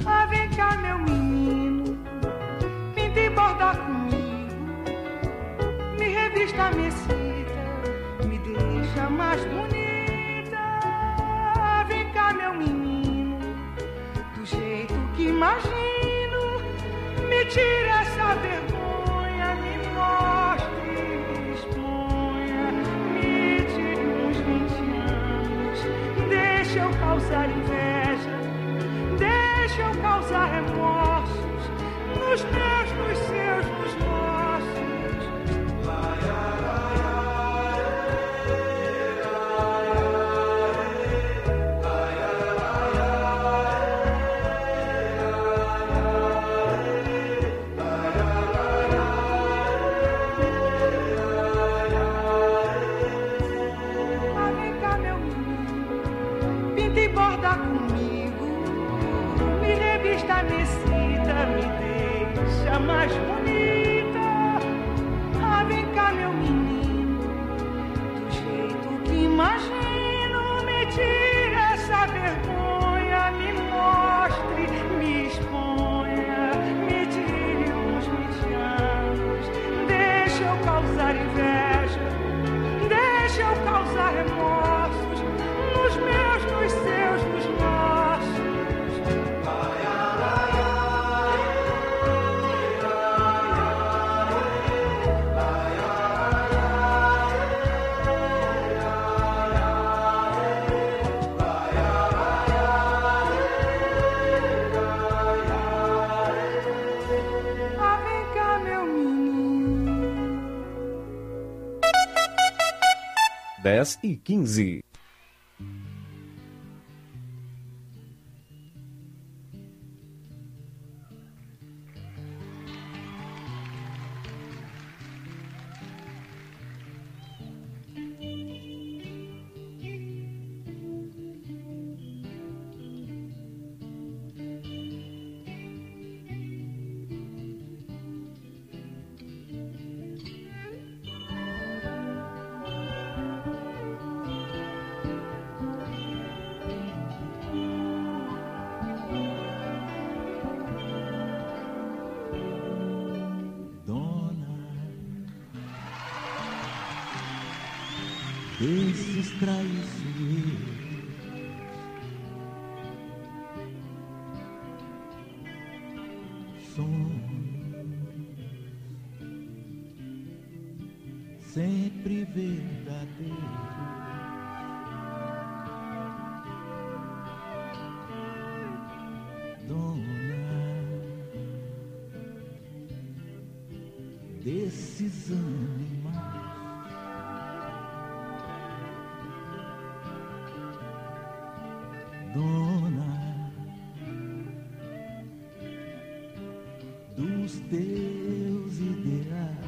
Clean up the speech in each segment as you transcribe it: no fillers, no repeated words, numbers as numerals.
Ah, vem cá, meu menino, pinta e borda comigo, me revista, me excita, me deixa mais bonita. Ah, vem cá, meu menino, do jeito que imagino, me tira essa vergonha, me mostre, me exponha, me tire uns 20 anos, deixa eu causar inveja, deixa eu causar remorsos, nos meus, nos seus, nos nossos. Ah, vem cá, meu menino, pinta e borda comigo, me revista, me excita, me deixa mais bonita. Ah, vem cá, meu menino, do jeito que imagino, me tire essa vergonha, me mostre, me exponha, me tire uns 20 anos, deixa eu causar inveja, deixa eu causar remorsos, nos meus, nos seus, nos nossos. Ah, vem cá, meu menino. 10h15. Desses traiçoeiros, sonhos sempre verdadeiros, dona desses animais. Dona dos teus ideais,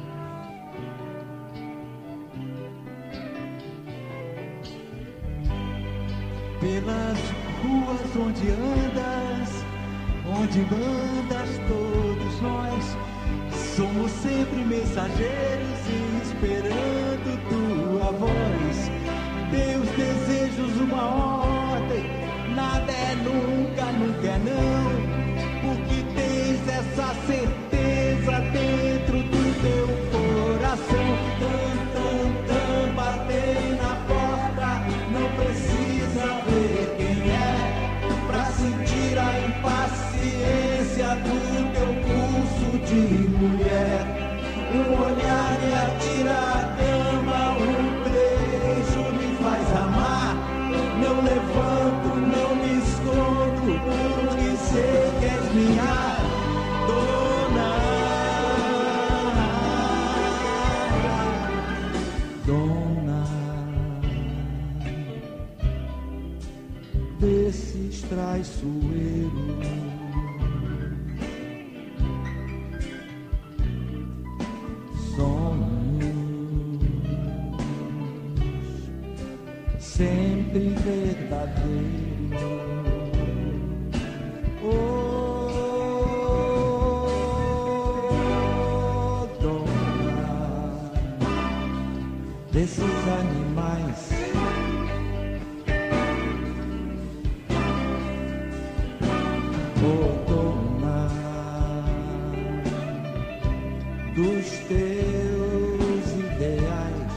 pelas ruas onde andas, onde andas, todos nós somos sempre mensageiros e esperando tua voz. Teus desejos uma ordem, nada é nunca, nunca é não, porque tens essa certeza dentro do teu coração. Tam, tam, tam, bater na porta, não precisa ver quem é, pra sentir a impaciência do teu pulso de mulher. Um olhar me atira a cama, um beijo me faz amar. Não levanto, não me escondo, porque sei que és minha dona. Dona desses traiçoeiros, sempre verdadeiro. Oh, dona desses animais, vou tomar dos teus ideais.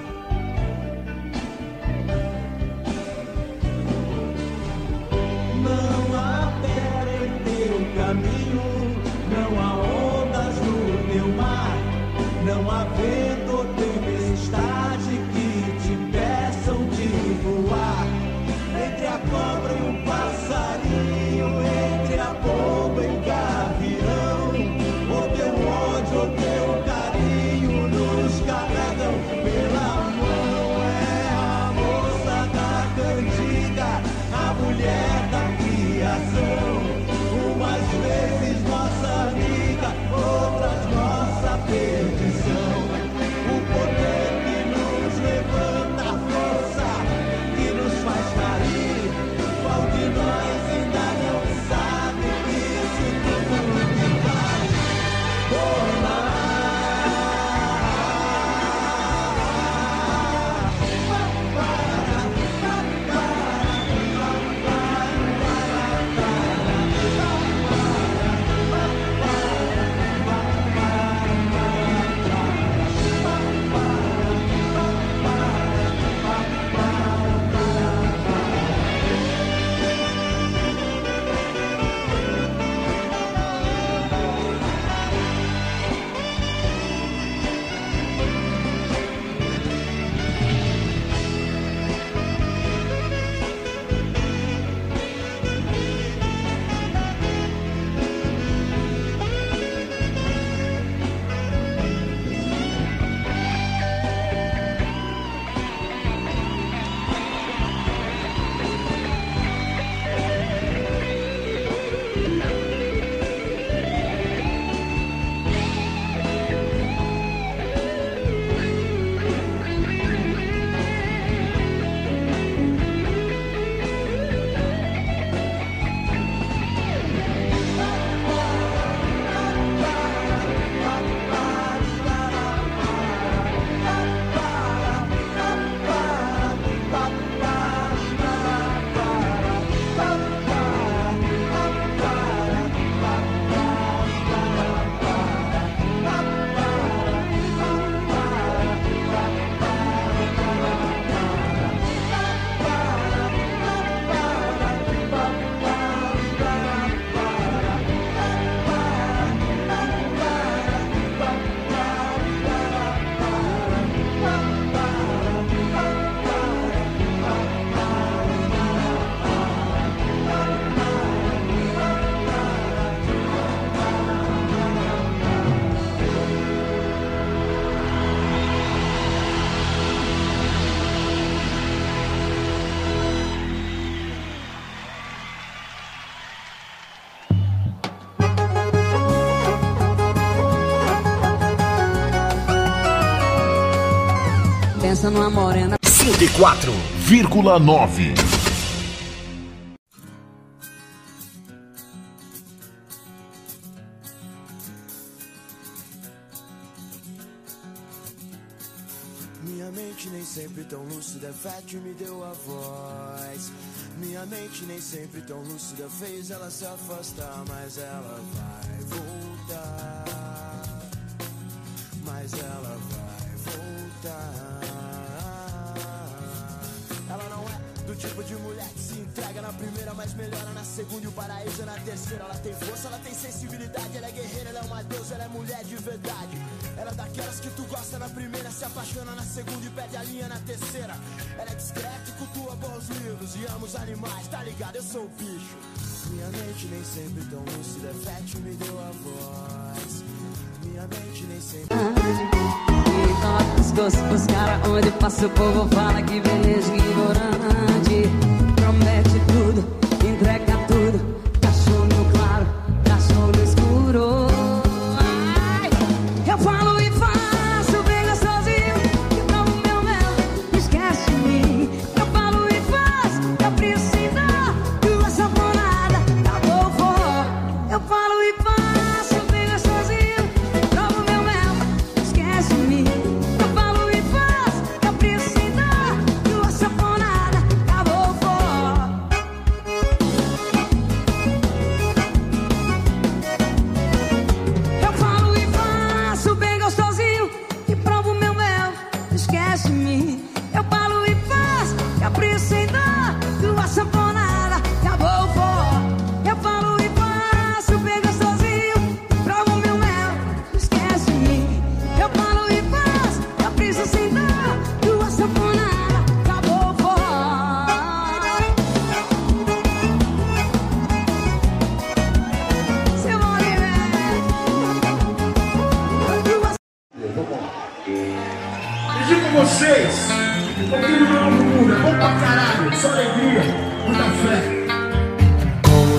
Não há pedra em teu caminho, não há ondas no teu mar, não há vento ou tempestade que te impeçam de voar. Entre a cobra e o passarinho, entre a pomba e o gavião, o teu ódio, o teu carinho nos carregam pela mão. É a moça da cantiga, a mulher da criação, umas vezes nossa amiga, outras nossa perdição. O poder que nos levanta, a força que nos faz cair. Qual de nós ainda não sabe que isso tudo te faz rolar? Pensa numa morena 104,9. Minha mente nem sempre tão lúcida, fé que me deu a voz. Minha mente nem sempre tão lúcida, fez ela se afastar, mas ela vai voltar. Mas ela vai voltar. Ela não é do tipo de mulher que se entrega na primeira, mas melhora na segunda e o paraíso é na terceira. Ela tem força, ela tem sensibilidade, ela é guerreira, ela é uma deusa, ela é mulher de verdade. Ela é daquelas que tu gosta na primeira, se apaixona na segunda e perde a linha na terceira. Ela é discreta e cultua bons livros e ama os animais, tá ligado? Eu sou o bicho. Minha mente nem sempre tão lúcida, Fete me deu a voz. Minha mente nem sempre... Os caras onde passa o povo fala que beleza ignorante. Promete tudo, entrega tudo, cachorro no claro, cachorro no escuro. Ai, eu falo e faço bem gostosinho, que provo meu mel, não esquece de mim. Eu falo e faço, eu preciso de uma sanfonada, acabou o forró. Eu falo e faço bem gostosinho, que provo meu mel, não esquece de mim.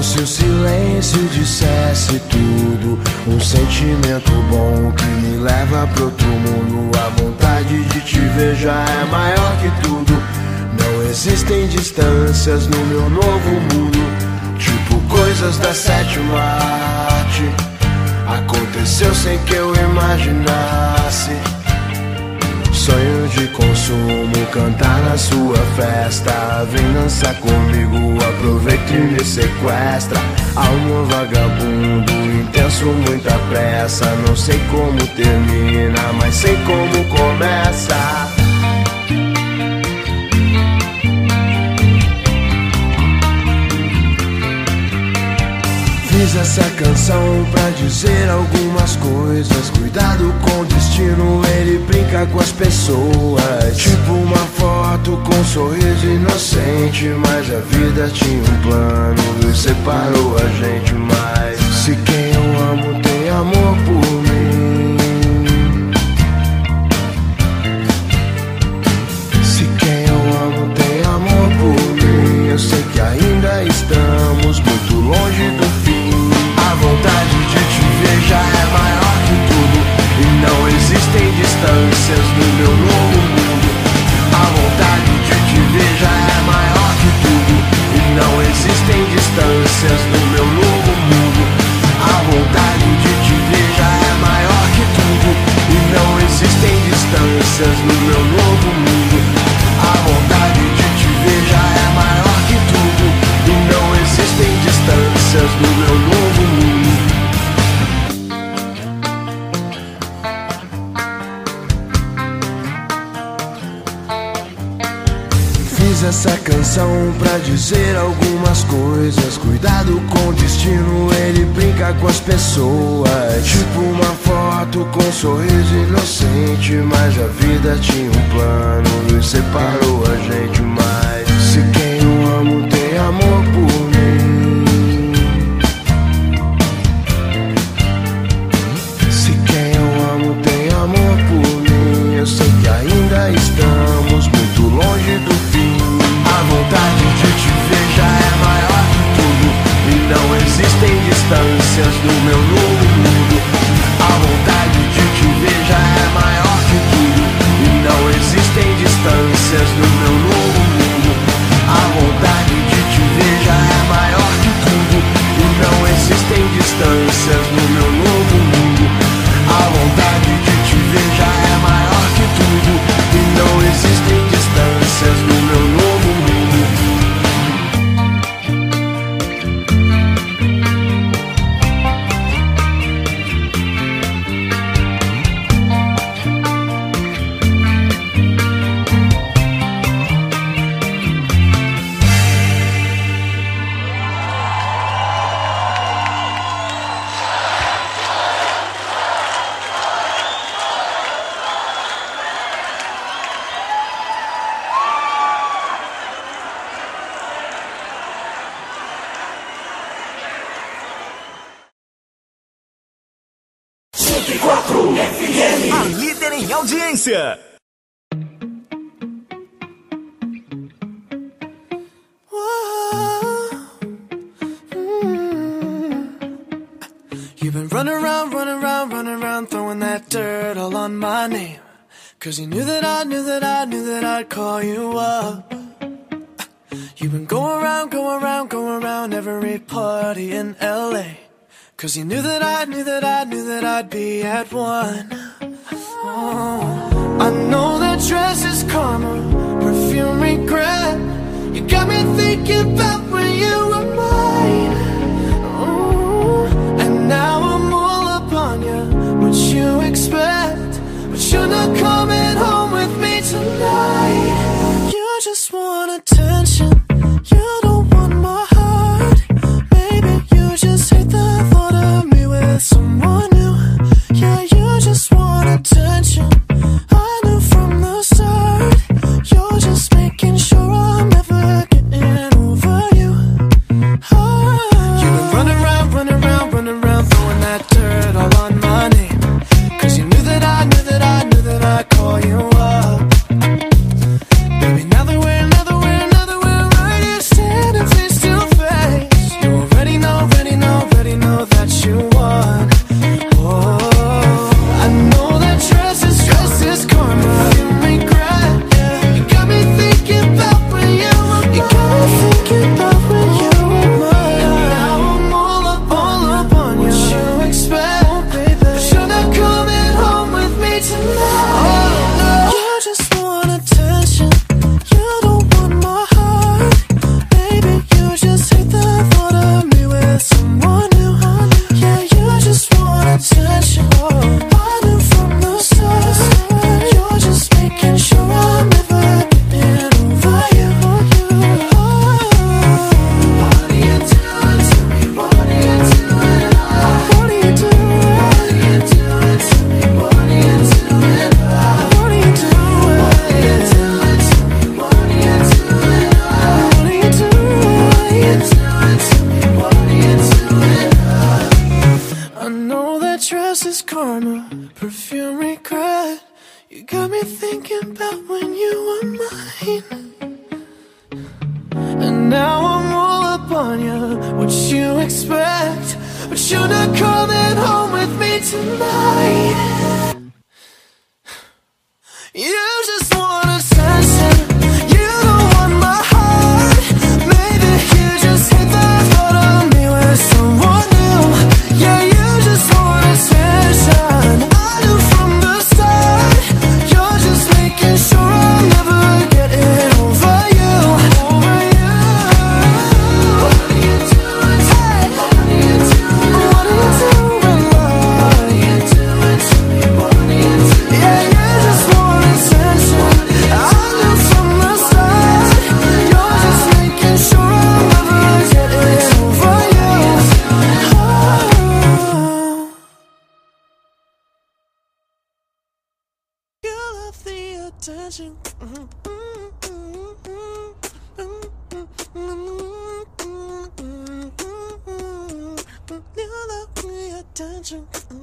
se o silêncio dissesse tudo, um sentimento bom que me leva pro outro mundo. A vontade de te ver já é maior que tudo. Não existem distâncias no meu novo mundo, tipo coisas da sétima arte. Aconteceu sem que eu imaginasse. Sonho de consumo, cantar na sua festa. Vem dançar comigo, aproveita e me sequestra. Alma vagabundo, intenso, muita pressa. Não sei como termina, mas sei como começa. Fiz essa canção pra dizer algumas coisas. Cuidado com o destino, ele brinca com as pessoas. Tipo uma foto com um sorriso inocente, mas a vida tinha um plano e separou a gente. Mas se quem eu amo tem amor por mim, se quem eu amo tem amor por mim, eu sei que ainda estamos muito longe do fim. A vontade de te ver já é maior que tudo, e não existem distâncias no meu novo mundo. A vontade de te ver já é maior que tudo, e não existem distâncias no meu novo mundo. A vontade de te ver já é maior que tudo, e não existem distâncias no meu novo mundo. A vontade de te ver já é maior que tudo, e não existem distâncias no meu novo mundo. Fiz essa canção pra dizer algumas coisas. Cuidado com o destino, ele brinca com as pessoas. Tipo uma foto com um sorriso inocente, mas a vida tinha um plano e separou a gente. Mas se quem eu amo tem amor por mim, se quem eu amo tem amor por mim, eu sei que ainda estamos muito longe do fim. A vontade de te ver já é maior que tudo, e não existem distâncias no meu novo mundo. A vontade de te ver já é maior que tudo, e não existem distâncias no meu novo mundo. A vontade de te ver já é maior que tudo, e não existem distâncias no meu novo mundo. A vontade de te ver já é maior que tudo, e não existem distâncias no meu novo mundo. A líder em audiência. You've been running around, throwing that dirt all on my name. 'Cause you knew that I'd call you up. You've been going around every party in LA. 'Cause you knew that I'd be at one. Oh, I know that dress is karma, perfume regret. You got me thinking about when you were mine. Oh, and now I'm all upon you. What you expect? But you're not coming home with me tonight. You just want attention. You don't want my heart. Maybe you just hate the thought of me with someone new. Yeah, you just want attention. I knew from the start. You're just making sure I'm never getting over you. thinking about when you were mine. And now I'm all up on you. What you expect? But you're not coming home with me tonight. You just want attention. You don't want my heart. Maybe you just hit the thought of me with someone new. Yeah, you just want attention. I knew from the start. You're just making sure I'll never get it over you. Over you. What are you doing? Hey, what are you doing? What are you doing? What are you doing to me? What are you doing? Yeah, you just want attention. I knew from the start. You're just making sure I'll never get it over you. Oh. You love the attention. You love the attention.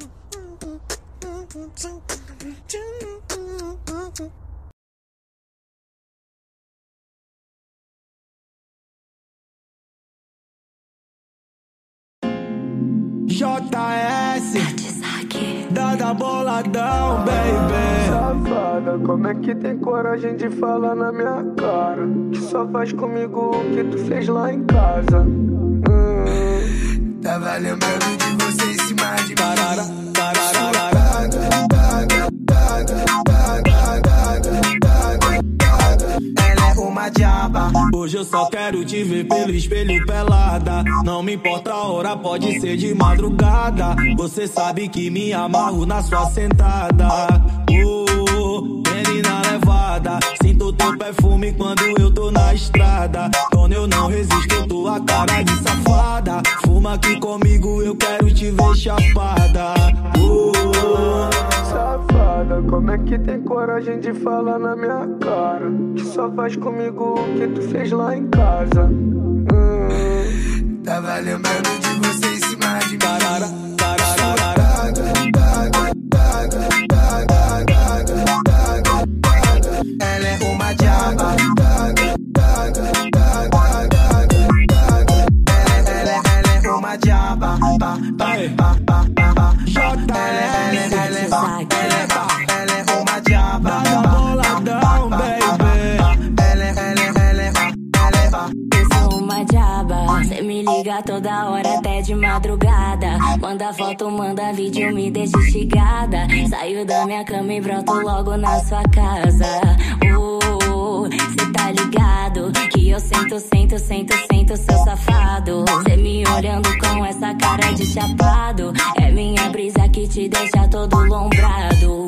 JS, Dada Boladão, baby. Safada, como é que tem coragem de falar na minha cara? Que só faz comigo o que tu fez lá em casa. Tava lembrando de você em cima de mim. Ela é uma diaba. Hoje eu só quero te ver pelo espelho pelada. Não me importa a hora, pode ser de madrugada. Você sabe que me amarro na sua sentada. Menina levada, sinto teu perfume quando eu tô na estrada. Quando eu não resisto, tua cara de safada. Fuma aqui comigo, eu quero te ver chapada. Safada, como é que tem coragem de falar na minha cara? Que só faz comigo o que tu fez lá em casa. Tava lembrando de você em cima de mim. Ela é uma diaba. Ela é uma diaba. Ela é uma diaba. Boladão, baby. Eu sou uma diaba, cê me liga toda hora até de madrugada. Manda foto, manda vídeo, me deixa instigada. Saio da minha cama e broto logo na sua casa. Cê tá ligado que eu sento, seu safado. Cê me olhando com essa cara de chapado. É minha brisa que te deixa todo lombrado.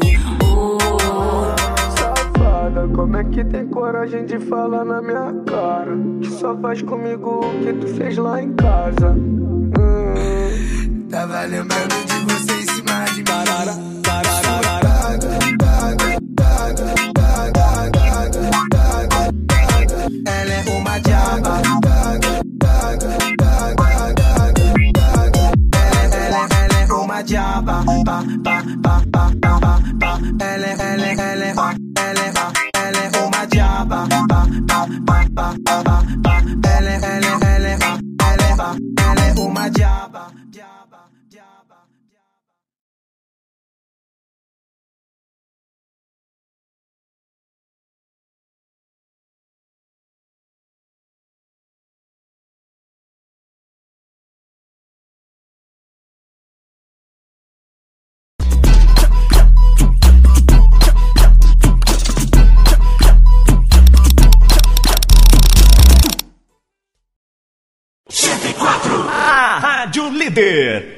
Safada, como é que tem coragem de falar na minha cara? Que só faz comigo o que tu fez lá em casa. Tava lembrando de você em cima de mim. Ela é uma diaba. Ela é uma diaba. Ela é uma diaba. Ela é uma diaba. A Rádio Líder.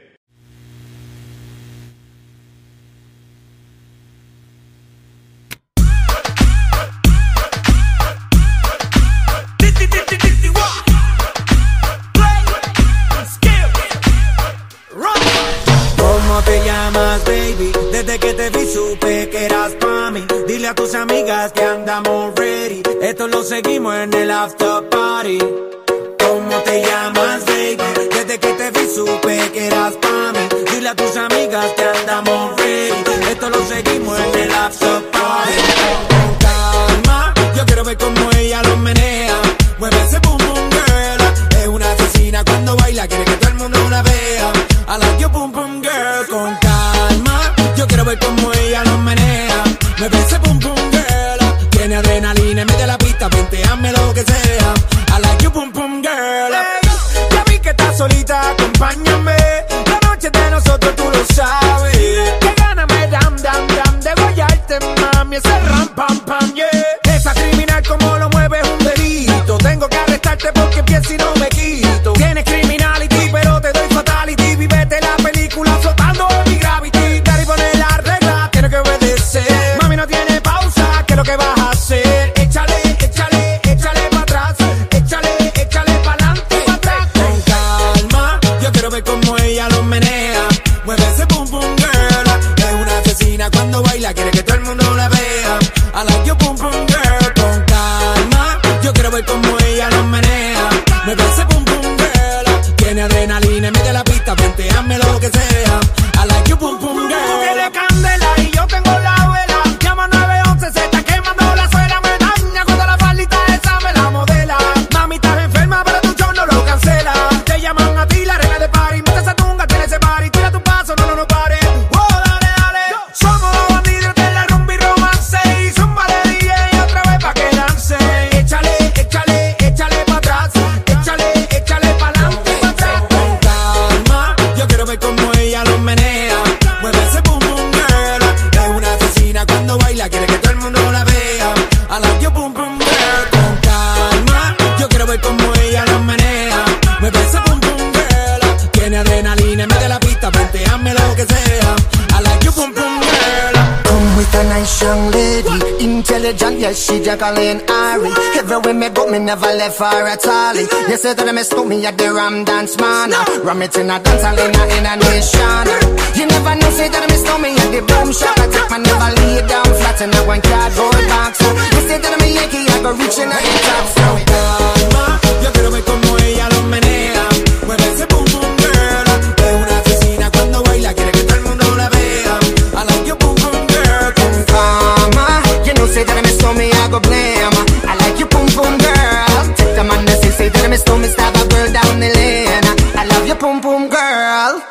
¿Cómo te llamas, baby? Desde que te vi supe que eras pa' mí. Dile a tus amigas que andamos ready. Esto lo seguimos en el after party. ¿Cómo te llamas, baby? Desde que te vi supe que eras pa' mí. Dile a tus amigas que andamos ready. Esto lo seguimos en el after party. que todo el mundo la vea. I like your pum pum girl, con calma. Yo quiero ver cómo ella lo menea. Me ese pum pum girl. Tiene adrenalina, mete la pista, venteame lo que sea. I like your pum pum girl. Hey, ya vi que estás solita, acompáñame. La noche es de nosotros, tú lo sabes. Que gana me dam, dam, dam. De guayarte, mami, ese ram, pam, pam, yeah. Esa criminal como lo mueve es un delito. Tengo que arrestarte porque pienso y no me quito. Tienes criminality, pero te doy fatality. Vivete la película flotando en mi gravity. Daddy pone la regla, tiene que obedecer. Mami no tiene pausa, ¿qué es lo que vas a hacer? Échale, échale, échale pa' atrás. Échale, échale pa'lante y pa' atrás. Con calma, yo quiero ver cómo ella lo menea. Mueve ese pum pum girl. Es una asesina cuando baila, quiere que todo el mundo la vea. I like your pum pum girl. Con calma, yo quiero ver cómo ella lo menea. Mueve ese pum pum girl. Tiene adrenalina y mete la pista, venteame lo que sea. I like your pum pum girl. Tú tienes candela y yo tengo la vela. Llama 911, se está quemando la suela. Me daña cuando la faldita esa me la modela. Mami, estás enferma, pero tu show no lo cancela. Te llaman a ti, la regla de party. Mete esa tunga, tiene ese party. Tira tu paso, no pare. Oh, dale, dale. Somos los bandidos de la rumba y romance. Y zumba de DJ otra vez pa' que lance. Échale, échale, échale pa' atrás. Échale, échale pa'lante y pa' atrás. Con calma, yo quiero ver cómo ella lo menea. Mueve ese pum pum girl. Es una asesina cuando baila, quiere que todo el mundo la vea. I like your pum pum girl. Con calma, yo quiero ver cómo ella lo menea. Mueve ese pum pum girl. Tiene adrenalina, mete la pista, venteame lo que sea. I like your pum pum girl. Come with a nice young lady, intelligent, yes, she Jacqueline Ari. Everywhere me go, me never left her at all. You say that me stole me at the Ram Dance Man. Ram it in a dance hall in a nation. You never know, say that me stole me at the Boom Shop. I take my never lay down flat in a one cardboard box. You say that me Yankee, I go reaching out the top. So calma, yo quiero ver cómo ella lo menea. Mueve ese pum pum girl. Es una asesina cuando baila, quiere que todo el mundo la vea. I like your pum pum girl. Con calma, you know, say that me stole me, I go blame. I like you pum pum girl. Take the man that say that me stole me, stab a girl down the lane. I love you pum pum girl.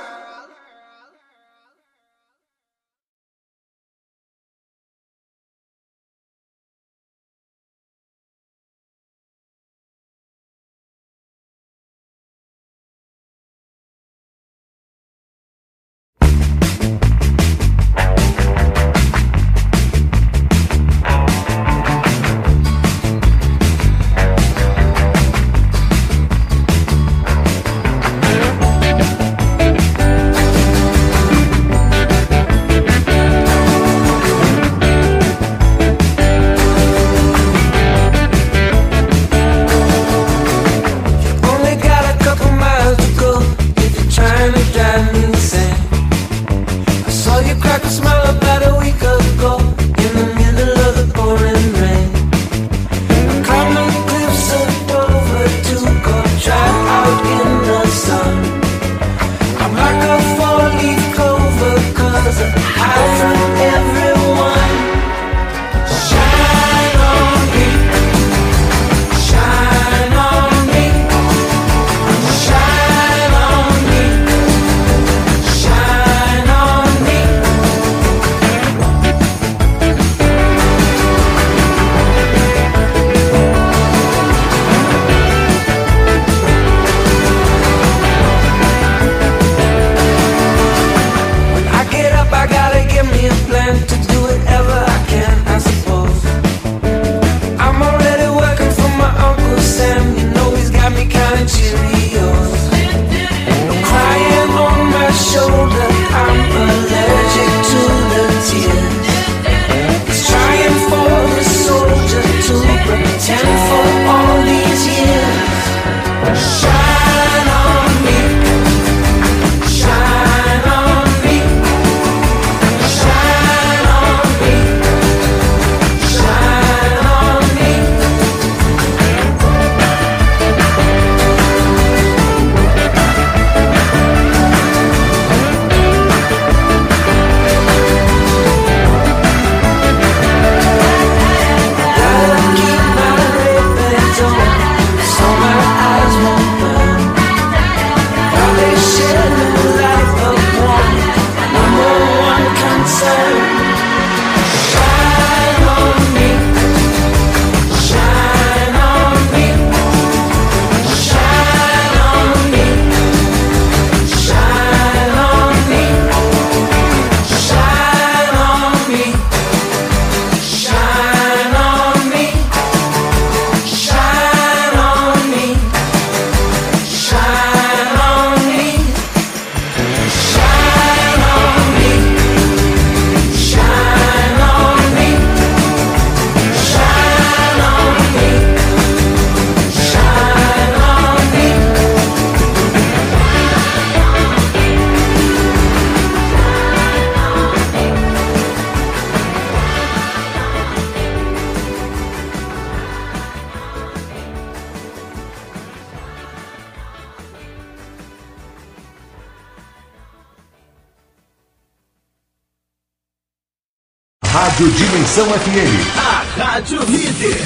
Rádio Dimensão FM, a Rádio Líder.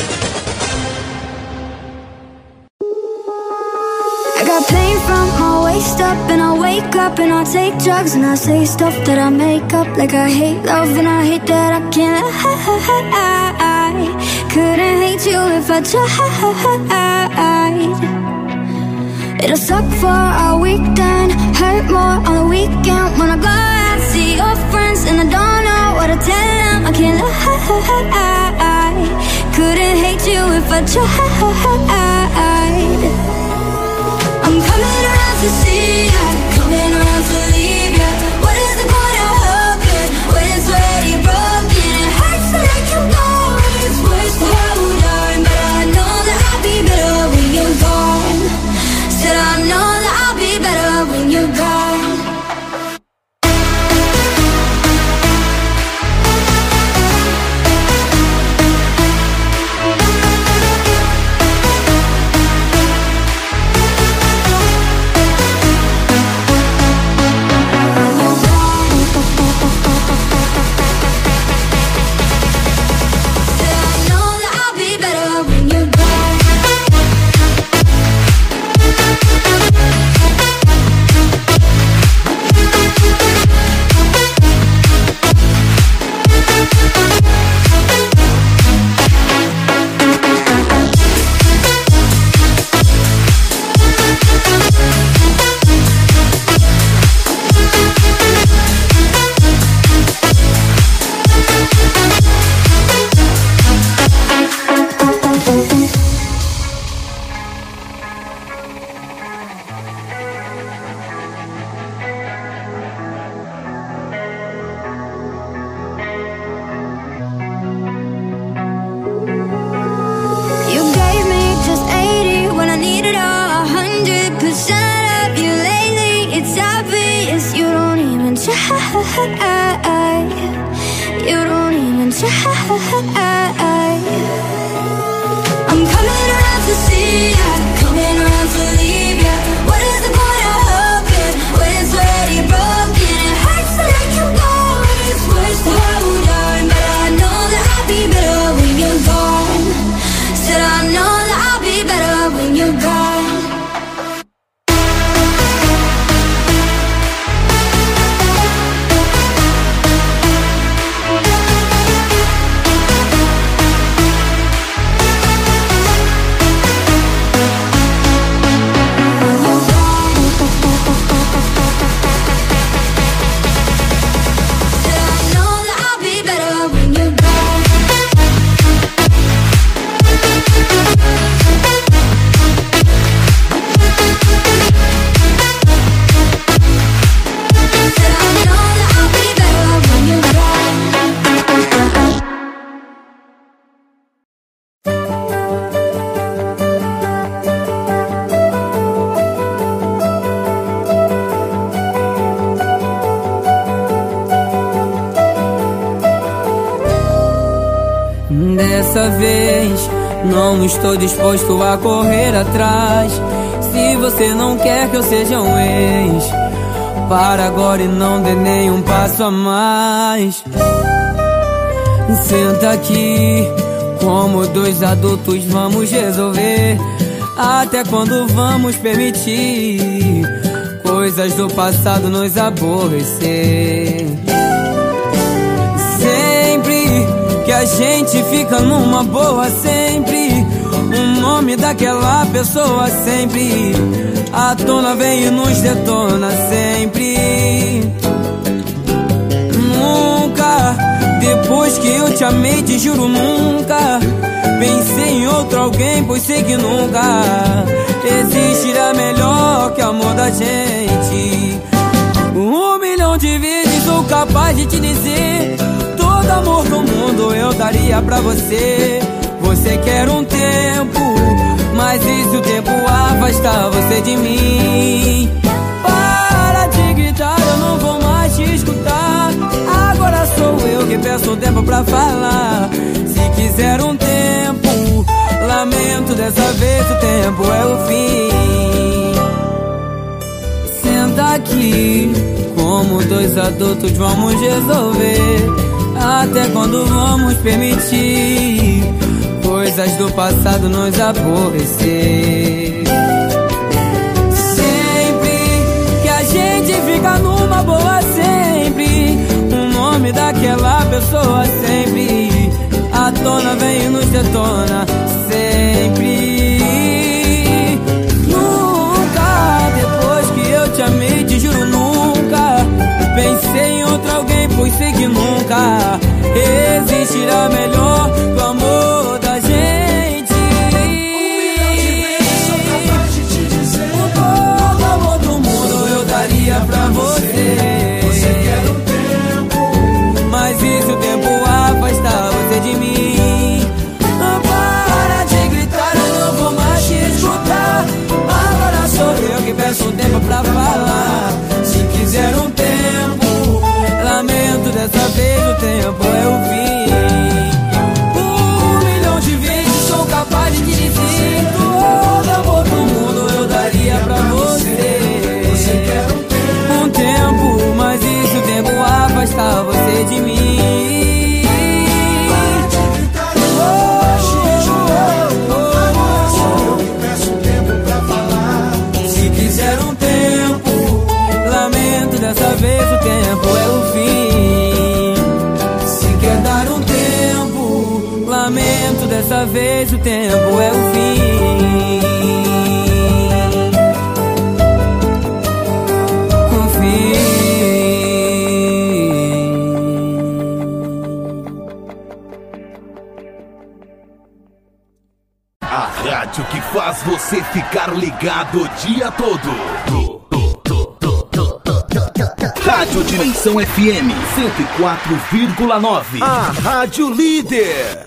I got pain from my waist up, and I wake up and I take drugs and I say stuff that I make up, like I hate love and I hate that I can't. I couldn't hate you if I tried. It'll suck for a weekend, hurt more on the weekend when I go out, see your friends and I don't know what to tell them. I can't lie. Couldn't hate you if I tried. I'm coming around to see ya, coming around to leave ya. What is the point of hoping when it's already broken? It hurts to let you go, it's worse to hold on. But I know that I'll be better when you're gone. Said I know that I'll be better when you're gone. You don't even try. I'm coming around to see ya, coming around to leave ya. What is the point of hoping when it's already broken? It hurts to let you go, it's worse to hold on. But I know that I'll be better when you're gone. Said I know that I'll be better when you're gone. Dessa vez não estou disposto a correr atrás. Se você não quer que eu seja um ex, para agora e não dê nenhum passo a mais. Senta aqui, como dois adultos vamos resolver. Até quando vamos permitir coisas do passado nos aborrecer? Que a gente fica numa boa sempre, o nome daquela pessoa sempre à tona vem e nos detona sempre. Nunca, depois que eu te amei, te juro nunca pensei em outro alguém, pois sei que nunca existirá melhor que o amor da gente. 1 milhão de vezes sou capaz de te dizer todo amor do mundo eu daria pra você. Você quer um tempo, mas e se o tempo afastar você de mim? Para de gritar, eu não vou mais te escutar. Agora sou eu que peço um tempo pra falar. Se quiser um tempo, lamento, dessa vez o tempo é o fim. Senta aqui, como dois adultos vamos resolver. Até quando vamos permitir coisas do passado nos aborrecer? Sempre que a gente fica numa boa, sempre o nome daquela pessoa sempre à tona vem e nos detona. Sempre. Nunca, depois que eu te amei, te juro nunca pensei em outro alguém, pois sei que nunca existirá melhor que o amor da gente. Com todo o amor do mundo eu daria pra você. Você quer um tempo, mas e se o tempo afastar você de mim? Não para de gritar, eu não vou mais te escutar. Agora sou eu que peço um tempo pra falar. Se quiser um tempo, lamento, dessa vez o tempo é o fim. 1 milhão de vezes sou capaz de dizer todo amor do mundo eu daria pra você. você quer um tempo, Um tempo, mas e se o tempo afastar você de mim? Dessa vez o tempo é o fim. Se quer dar um tempo, lamento, dessa vez o tempo é o fim. A rádio que faz você ficar ligado o dia todo. Rádio Dimensão FM 104,9. A Rádio Líder.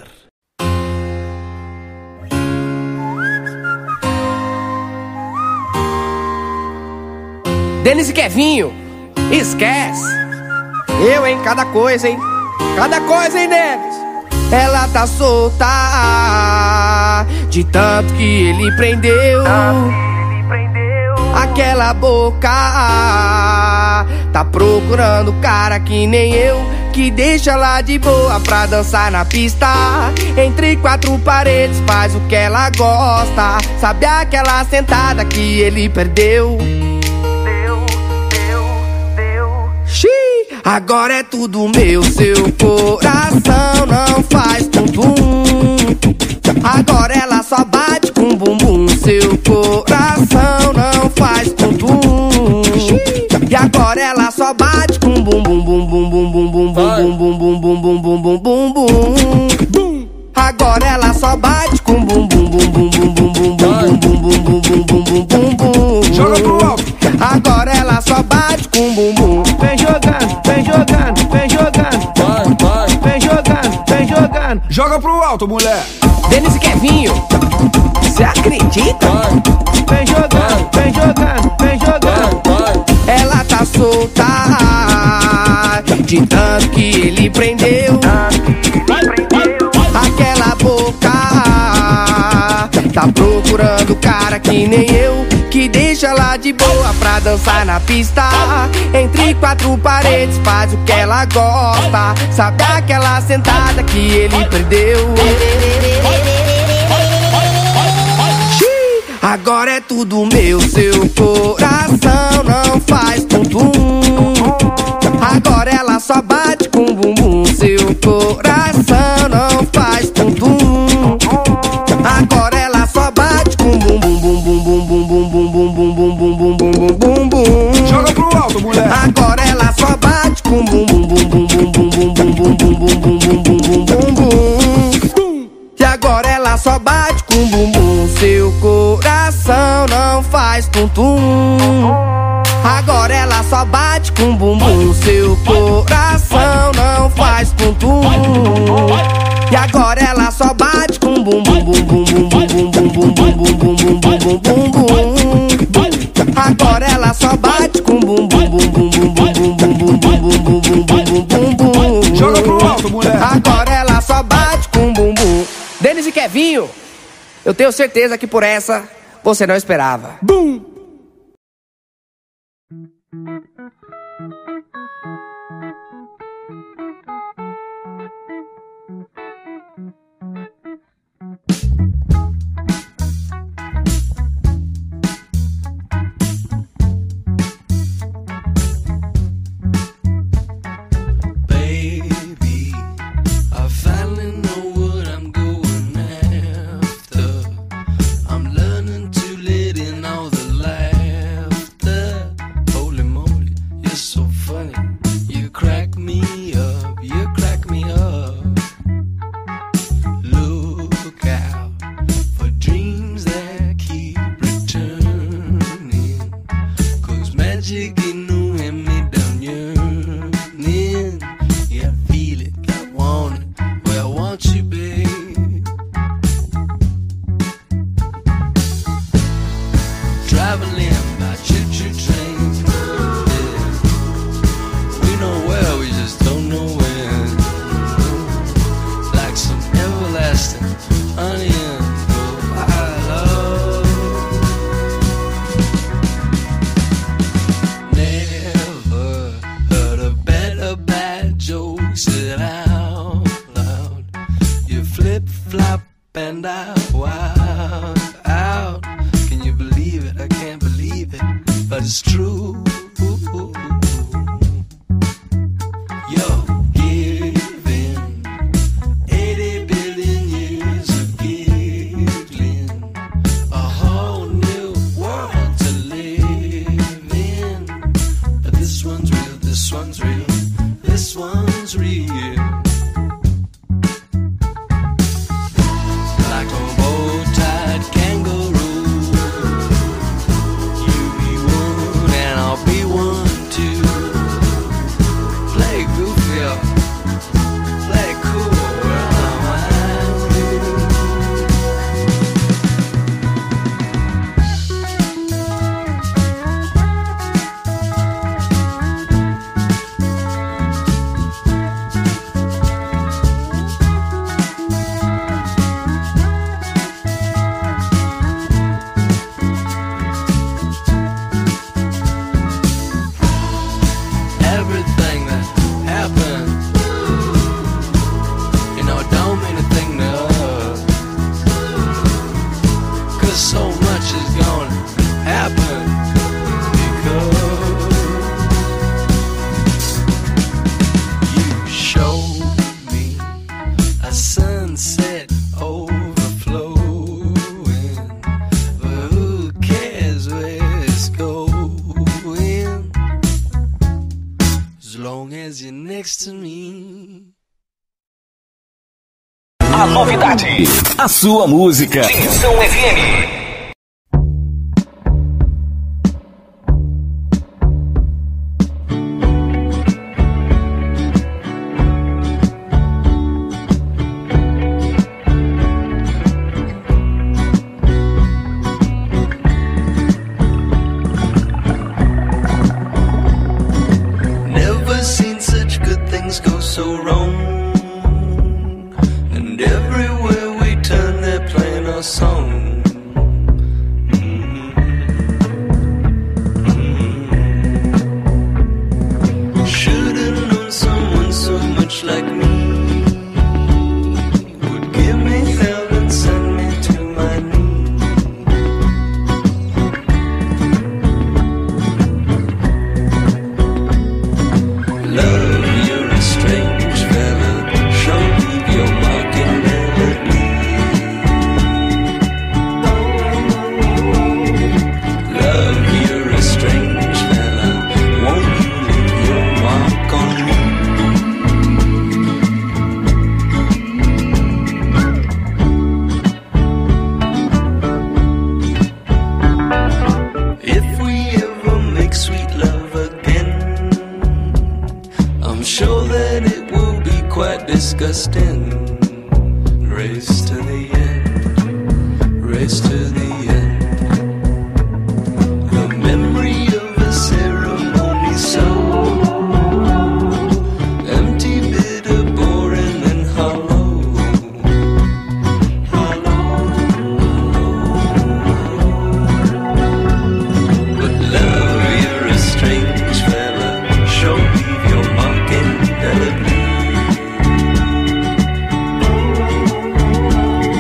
Denis e Kevinho, esquece. Eu, hein, cada coisa, hein. Cada coisa, hein, Denis. Ela tá solta de tanto que ele prendeu. Aquela boca tá procurando cara que nem eu, que deixa ela de boa pra dançar na pista. Entre 4 paredes faz o que ela gosta. Sabe aquela sentada que ele perdeu? Xiii, agora é tudo meu. Seu coração não faz tum-tum. Agora ela só bate com bumbum. Seu coração não faz tum-tum. E agora ela só bate com bumbum, bumbum, bumbum, bumbum, bumbum, bumbum, bumbum, bumbum, bumbum, bumbum. Agora ela só bate com bumbum, bumbum, bumbum, bumbum, bumbum, bumbum, bumbum, bumbum, bumbum. joga pro alto. Agora ela só bate com bumbum. Vem jogando, vem jogando, vem jogando. Vem jogando, vem jogando. Joga pro alto, mulher. Denis e Kevinho, cê acredita? Vem jogando, vem jogando, vem jogando. Ela tá solta de tanto que ele prendeu. Aquela boca tá procurando cara que nem eu, que deixa ela de boa pra dançar na pista. Entre 4 paredes faz o que ela gosta. Sabe aquela sentada que ele perdeu? Agora é tudo meu. Seu coração não faz tum-tum. Agora ela só bate com bumbum. Seu coração não faz tum-tum. Agora ela só bate com bumbum, bumbum, bumbum, bumbum, bumbum, bumbum, bumbum, bumbum, bumbum. Joga pro alto, mulher. Agora ela só bate com bumbum, bumbum, bumbum, bumbum, bumbum, bumbum, bumbum, bumbum, bumbum. E agora ela só bate com bumbum. Seu coração não faz tum-tum. Agora ela só bate com bumbum. Seu coração não faz tum-tum. E agora ela só bate com bumbum, bumbum, bumbum, bumbum, bumbum, bumbum, bumbum, bumbum, bumbum. Agora ela só bate com bumbum, bumbum, bumbum, bumbum, bumbum, bumbum, bumbum, bumbum, bumbum. Joga pro alto, mulher. Agora ela só bate com bumbum. Denis e Kevinho, eu tenho certeza que por essa você não esperava. Bum! saudade que não é me yearning. Yeah, I feel it, I want it, well I want you, babe. Traveling by choo-choo trains, yeah. We know where, we just don't know when. Like some everlasting onion, oh I love. Never heard a better bad joke said out loud. You flip-flop and I wild out. Can you believe it? I can't believe it, but it's true. You're giving 80 billion years of giggling, a whole new world to live in. But this one's real, this one's real, this one's real. Like a bow-tied kangaroo, you be one and I'll be one too. Play goofy or play cool, well I'm everything that happened, you know, don't mean a thing to us, 'cause so much is gonna happen, because you showed me a sunset overflowing, but who cares where it's going, as long as you're next to me. A novidade, a sua música. Tensão FM. Never seen such good things go so wrong. And everywhere we turn, they're playing our song. Should've known someone so much like me would give me hell and send me to my knees. Love, you're a strange fella. Show me your mocking melody. Love, you're a strange fella. Won't you leave your mark on me? If we ever make sweet love again, I'm sure that it will be quite disgusting. Race to the end, race to the end. The memory of a ceremony so empty, bitter, boring, and hollow. But love, you're a strange fella. Show me your mark indelibly.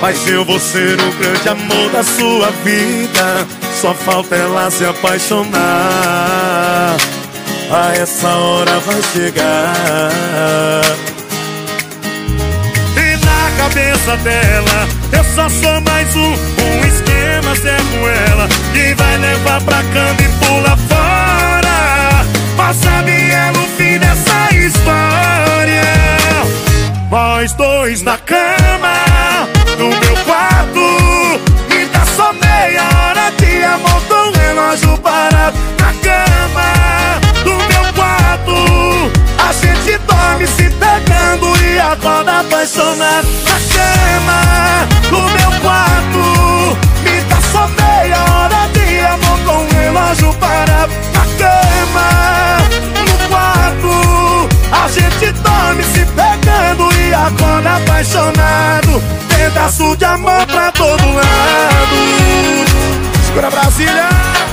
Mas eu vou ser o grande amor da sua vida. Só falta ela se apaixonar. A essa hora vai chegar. E na cabeça dela eu só sou mais um esquema Zé Ruela, que vai levar pra cama e pula fora. Mas sabe ela o fim dessa história. Nós dois na cama, no meu quarto, me dá só meia hora de amor com o relógio parado. Na cama do meu quarto, a gente dorme se pegando e acorda apaixonado. Na cama do meu quarto, me dá só meia hora de amor com o relógio parado. Na cama, no quarto, a gente dorme se pegando e acorda apaixonado. Pedaço de amor pra todo lado. Segura Brasília.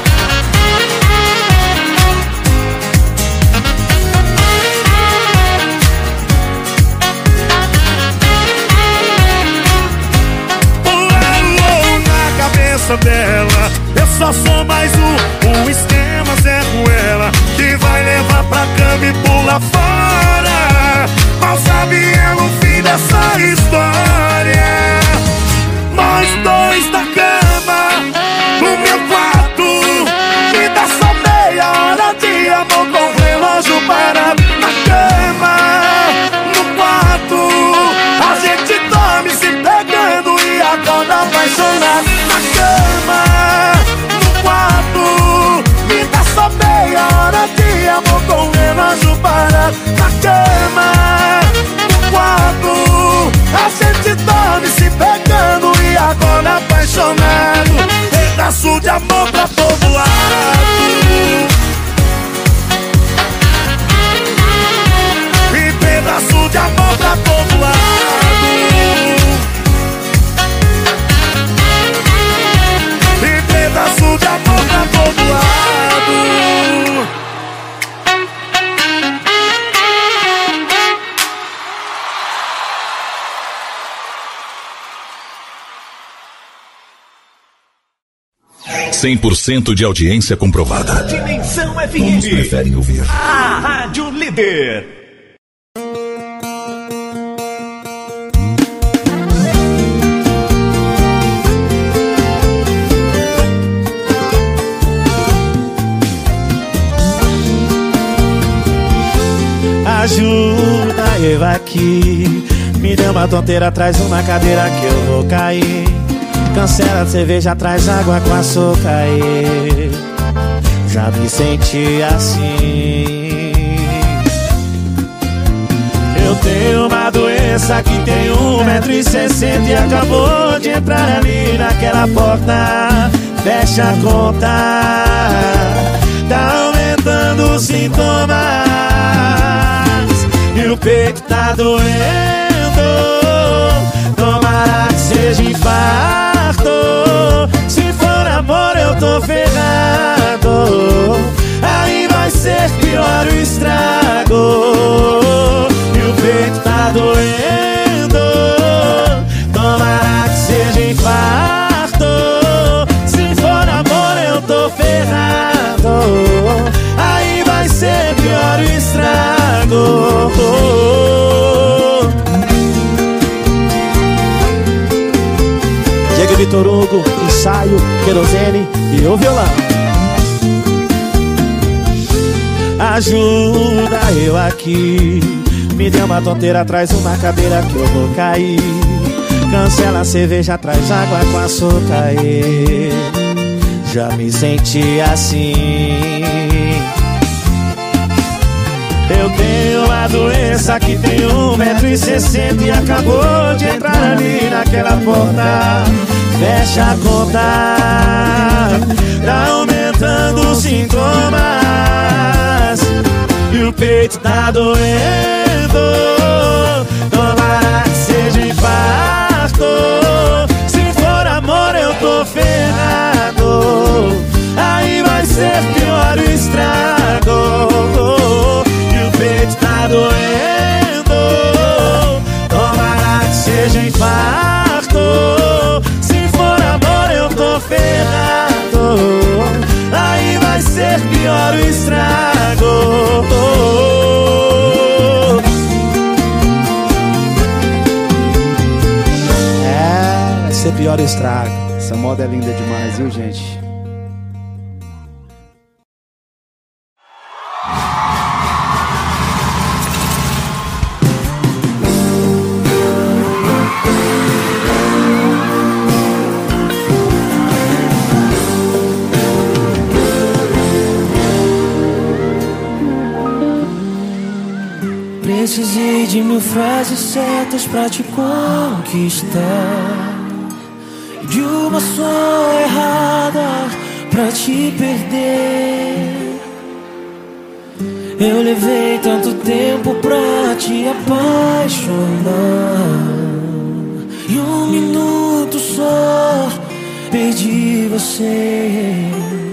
Na cabeça dela eu só sou mais um esquema Zé Ruela, que vai levar pra cama e pula fora. Mal sabe ela o fim dessa história. Nós dois na cama, no meu quarto, me dá só meia hora de amor com o relógio parado. Na cama, no quarto, a gente dorme se pegando e acorda apaixonado. Na cama, no quarto, me dá só meia hora de amor com o relógio parado. Na cama, no quarto, a gente dorme se pegando e acorda apaixonado. Pedaço de amor pra todo lado. E pedaço de amor pra todo lado. E pedaço de amor pra todo lado. 100% de audiência comprovada. Dimensão FM. Uns preferem ouvir A Rádio Líder. Ajuda eu aqui, me dê uma tonteira, traz uma cadeira que eu vou cair. Cancela a cerveja, traz água com açúcar. Já me senti assim. Eu tenho uma doença que tem 1,60 m e acabou de entrar ali naquela porta. Fecha a conta, tá aumentando os sintomas e o peito tá doendo. Tomara que seja infarto. Se for amor eu tô ferrado. Aí vai ser pior o estrago. E o peito tá doendo. Tomara que seja infarto. Se for amor eu tô ferrado. Aí vai ser pior o estrago. Vitor Hugo, ensaio, querosene e o violão. Ajuda eu aqui, me dê uma tonteira, traz uma cadeira que eu vou cair. Cancela a cerveja, traz água com açúcar. Já me senti assim. Eu tenho uma doença que tem 1,60 m e acabou de entrar ali naquela porta. Fecha a conta, tá aumentando os sintomas e o peito tá doendo. Tomara que seja infarto. Se for amor eu tô ferrado. Aí vai ser pior o estrago. E o peito tá doendo. Tomara que seja infarto. você piora o estrago. Essa moda é linda demais, viu, gente? Precisei de 1000 frases certas pra te conquistar, de uma só errada pra te perder. Eu levei tanto tempo pra te apaixonar, e 1 minuto só perdi você.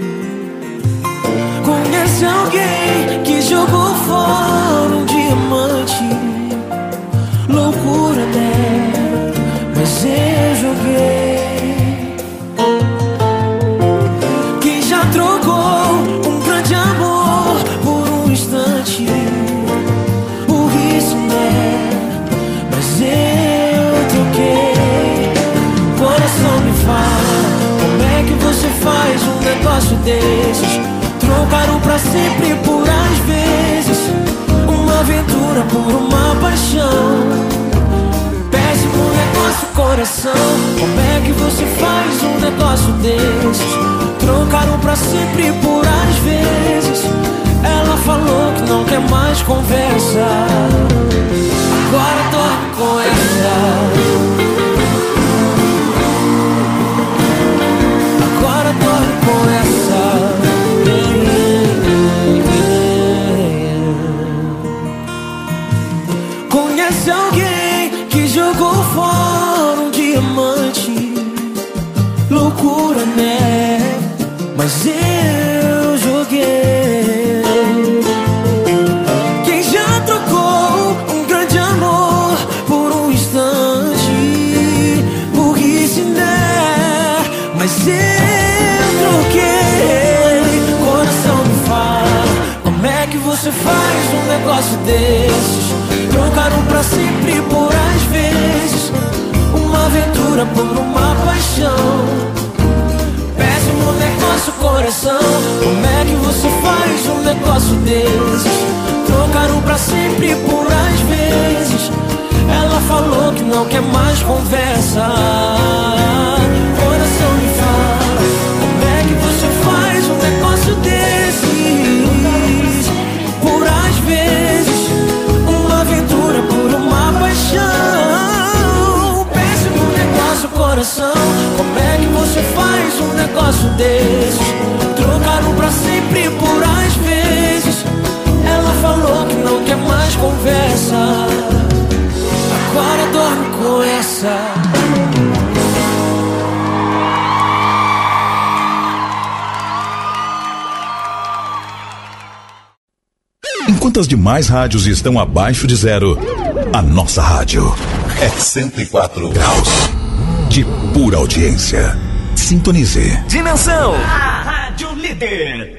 Conhece alguém que jogou fora um diamante? Loucura, né? Mas eu joguei. Quem já trocou um grande amor por um instante? Burrice, né? Mas eu troquei. Coração me fala, como é que você faz um negócio desses? Trocaram pra sempre por às vezes, uma aventura por uma paixão. Péssimo negócio, coração. Como é que você faz um negócio desses? Trocaram pra sempre por às vezes. Ela falou que não quer mais conversa, agora dorme com essa. Agora dorme com essa. Conhece alguém que jogou fora um diamante? Loucura, né? Mas eu joguei. Quem já trocou um grande amor por um instante? Burrice, né? Mas eu troquei. Coração me fala, como é que você faz um negócio desses? Trocaram pra sempre por às vezes, uma aventura por uma paixão. Péssimo negócio, coração. Como é que você faz um negócio desses? Trocaram pra sempre por às vezes. Ela falou que não quer mais conversa. Coração me fala, como é que você faz um negócio desses? Por às vezes, aventura por uma paixão. Péssimo negócio, coração. Como é que você faz um negócio desses? Trocaram pra sempre por às vezes. Ela falou que não quer mais conversa, agora dorme com essa. Enquanto as demais rádios estão abaixo de zero, a nossa rádio é 104 graus de pura audiência. Sintonize. Dimensão, a rádio líder.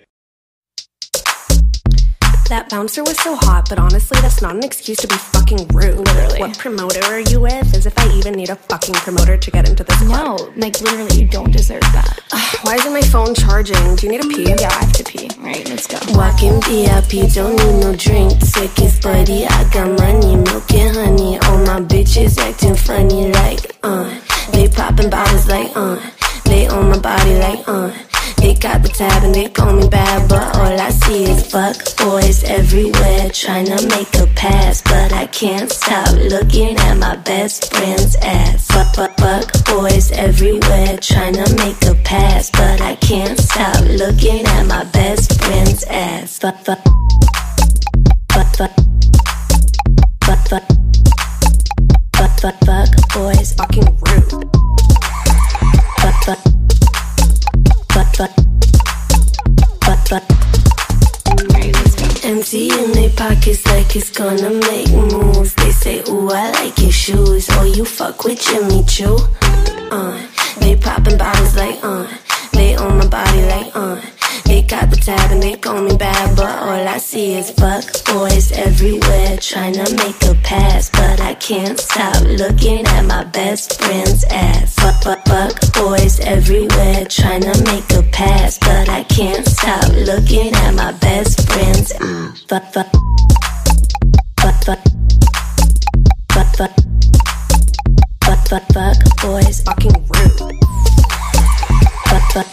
That bouncer was so hot, but honestly, that's not an excuse to be fucking rude. Literally. What promoter are you with? As if I even need a fucking promoter to get into this club. No, like literally, you don't deserve that. Why isn't my phone charging? Do you need a pee? Yeah, I have to pee. Alright, let's go. Walking VIP, don't need no drink. Second buddy, I got money, milk and honey. All my bitches acting funny like, They popping bottles like, They on my body like, They got the tab and they call me bad, but all I see is fuck boys everywhere tryna make a pass, but I can't stop looking at my best friend's ass. Fuck boys everywhere tryna make a pass, but I can't stop looking at my best friend's ass. Fuck boys, fucking rude. Empty in their pockets like it's gonna make moves. They say, ooh, I like your shoes. Oh, you fuck with Jimmy Choo. They popping bottles like, They on my body like, They got the tab and they go call me bad, but all I see is fuck boys everywhere trying to make a pass, but I can't stop looking at my best friend's ass. Fuck boys everywhere trying to make a pass, but I can't stop looking at my best friend's ass. Fuck boys, fucking rude. Fuck.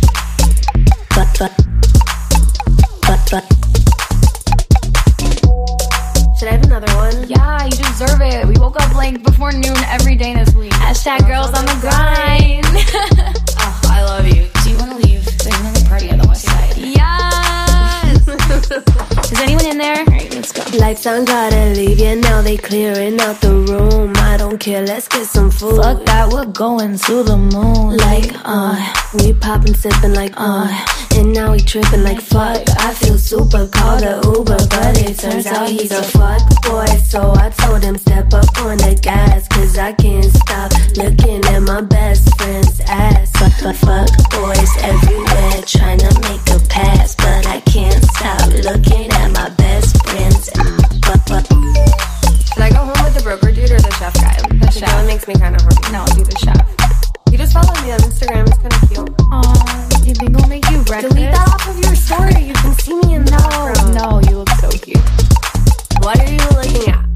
Should I have another one? Yeah, you deserve it. We woke up like before noon every day this week. Hashtag girls on the grind. Oh, I love you. Do you want to leave? There's another party on the west side. Yes! Is anyone in there? Alright, let's go. Lights on, gotta leave, yeah, now they clearing out the room. I don't care, let's get some food. Fuck that, we're going to the moon. Like, we poppin', sippin' like, and now we trippin' like fuck. I feel super, called a Uber, but it turns out he's a fuck boy. So I told him step up on the gas, cause I can't stop looking at my best friend's ass. Fuck boys everywhere trying to make a pass, but I can't stop looking at my best friend's ass. Should I go home with the broker dude or the chef guy? The chef. That makes me kind of horny. No, do the chef. You just follow me on Instagram, it's kind of cute. Aw, do you think I'll make you breakfast? Delete that off of your story, you can see me in the background. No, you look so cute. What are you looking at?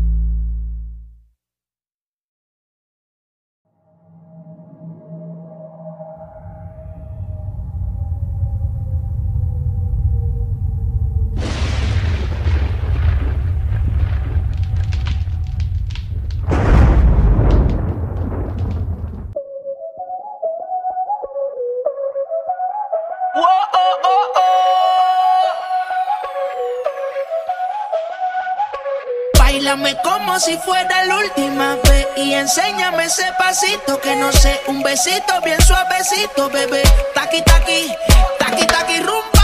Báilame como si fuera la última vez y enséñame ese pasito que no sé, un besito bien suavecito, bebé. Taqui, taqui, taqui, taqui, rumba.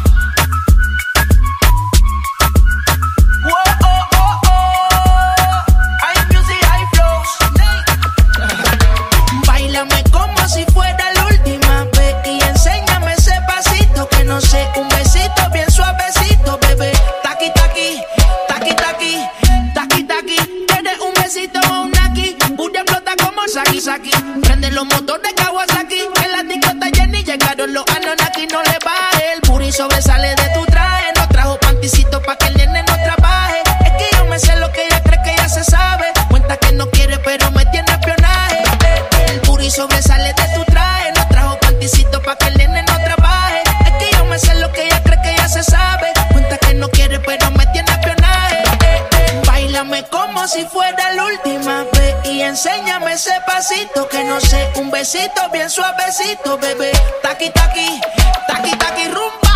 Báilame como si fuera la última vez y enséñame ese pasito que no sé, un besito bien suavecito, bebé. Taqui, taqui, taqui, taqui, taqui, taqui. Tienes un besito o un aquí, Buria explota como Saki Saki. Prende los motores Kawasaki, en la discota Jenny llegaron los Anunnaki. No le baje, el booty sobresale de tu traje. No trajo panticito pa' que el nene no trabaje. Es que yo me sé lo que ella cree que ya se sabe. Cuenta que no quiere pero me tiene espionaje. El booty sobresale de tu traje. No trajo panticito pa' que el nene no trabaje. Es que yo me sé lo que ella cree que ya se sabe. Cuenta que no quiere pero me tiene espionaje. Báilame como si fuera la última vez y enséñame ese pasito que no sé, un besito bien suavecito, bebé. Taqui, taqui, taqui, taqui, rumba.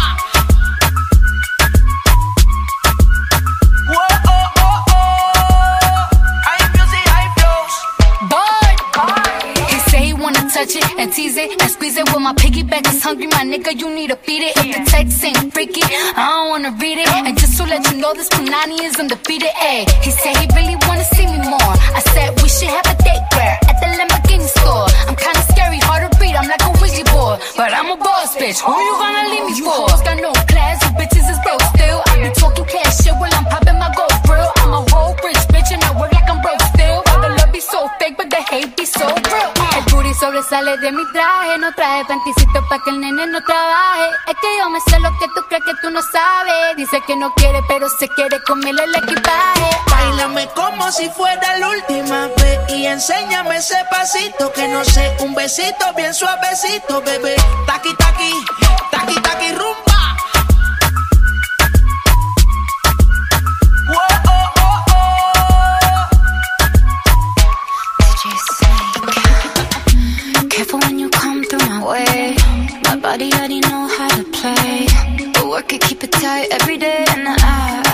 Touch it and tease it and squeeze it. With my piggyback is hungry, my nigga, you need to feed it. If the text ain't freaky, I don't wanna read it. And just to let you know, this Punani is undefeated. Ayy, he said he really wanna see me more. I said we should have a date where at the Lamborghini store. I'm kinda scary, hard to read, I'm like a Ouija board, but I'm a boss bitch. Who you gonna leave me for? You got no class, you bitches is broke still. I be talking cash shit while I'm popping my gold grill. I'm a whole rich bitch and I work like I'm broke still. All the love be so fake, but the hate be so real. El booty sobresale de mi traje, no traje panticito pa' que el nene no trabaje. Es que yo me sé lo que tú crees que tú no sabes. Dice que no quiere, pero se quiere comerle el equipaje. Báilame como si fuera la última vez y enséñame ese pasito que no sé, un besito bien suavecito, bebé. Taqui, taqui, taqui, taqui, rumba. Careful when you come through my way. My body already know how to play. But work it, keep it tight every day. And